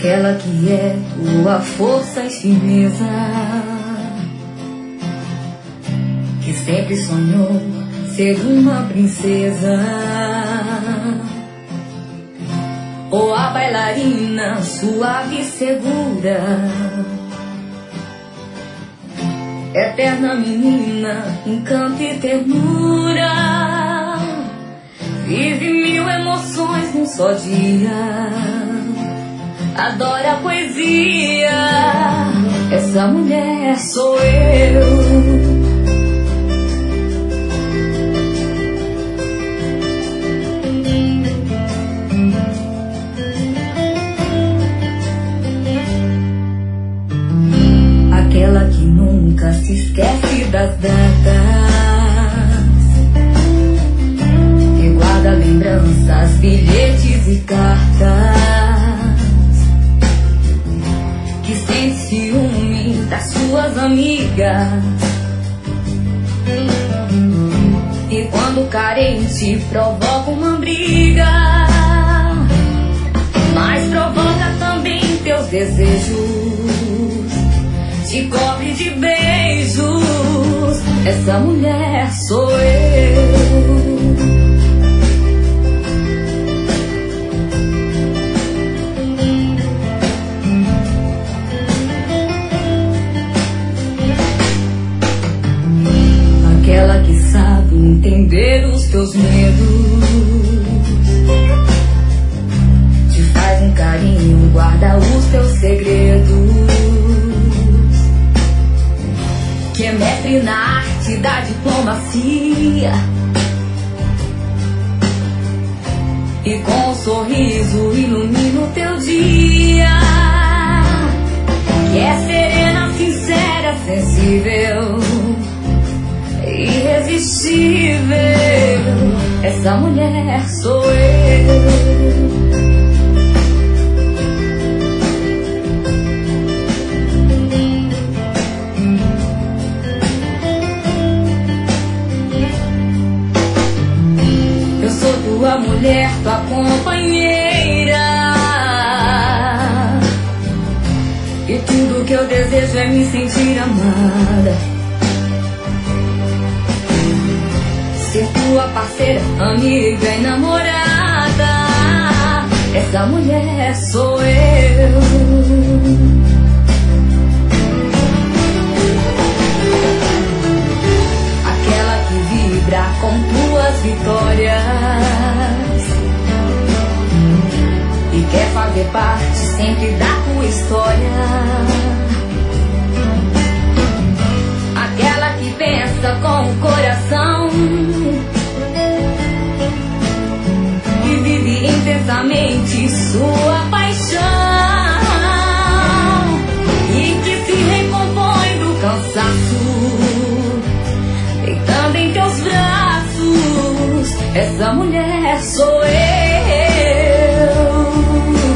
aquela que é tua força e firmeza, que sempre sonhou ser uma princesa, ou a bailarina suave e segura, eterna menina, encanto e ternura, vive mil emoções num só dia, adora a poesia. Essa mulher sou eu. Aquela que nunca se esquece das datas, que guarda lembranças, bilhetes e cartas, que sente ciúme das suas amigas, e quando carente provoca uma briga, mas provoca também teus desejos, te cobre de beijos. Essa mulher sou eu. Aquela que sabe entender os teus medos, te faz um carinho, guarda os teus segredos, que é mestre na arte da diplomacia, e com um sorriso ilumina o teu dia, que é serena, sincera, sensível, irresistível. Essa mulher sou eu. Tua mulher, tua companheira, e tudo que eu desejo é me sentir amada, ser tua parceira, amiga e namorada. Essa mulher sou eu. Aquela que vibra com tuas vitórias e quer fazer parte sempre da tua história. Aquela que pensa com o coração e vive intensamente sua paixão, e que se recompõe do cansaço deitando em teus braços. Essa mulher sou eu.